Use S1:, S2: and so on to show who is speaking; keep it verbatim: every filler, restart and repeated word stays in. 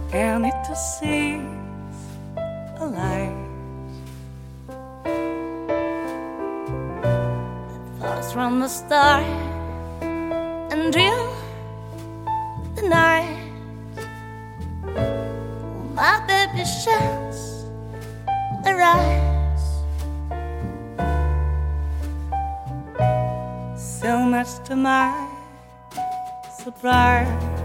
S1: and it to see a light that falls from the star and drill the night. Oh, my baby shines her eyes, so much to my surprise.